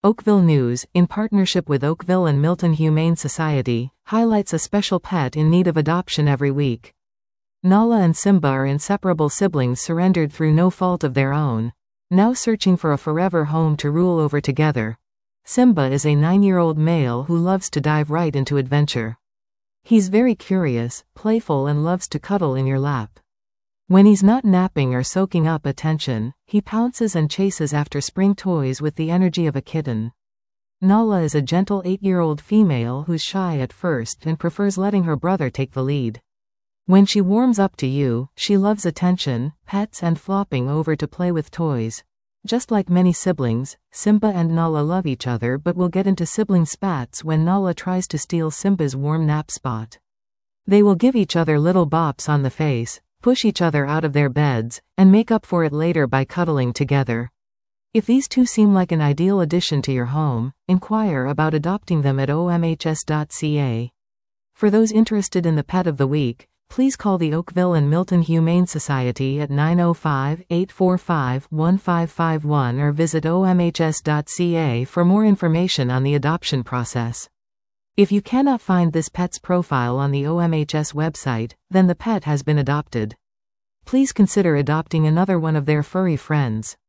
Oakville News, in partnership with Oakville and Milton Humane Society, highlights a special pet in need of adoption every week. Nala and Simba are inseparable siblings surrendered through no fault of their own, now searching for a forever home to rule over together. Simba is a 9-year-old male who loves to dive right into adventure. He's very curious, playful and loves to cuddle in your lap. When he's not napping or soaking up attention, he pounces and chases after spring toys with the energy of a kitten. Nala is a gentle 8-year-old female who's shy at first and prefers letting her brother take the lead. When she warms up to you, she loves attention, pets and flopping over to play with toys. Just like many siblings, Simba and Nala love each other but will get into sibling spats when Nala tries to steal Simba's warm nap spot. They will give each other little bops on the face, push each other out of their beds, and make up for it later by cuddling together. If these two seem like an ideal addition to your home, inquire about adopting them at omhs.ca. For those interested in the pet of the week, please call the Oakville and Milton Humane Society at 905-845-1551 or visit omhs.ca for more information on the adoption process. If you cannot find this pet's profile on the OMHS website, then the pet has been adopted. Please consider adopting another one of their furry friends.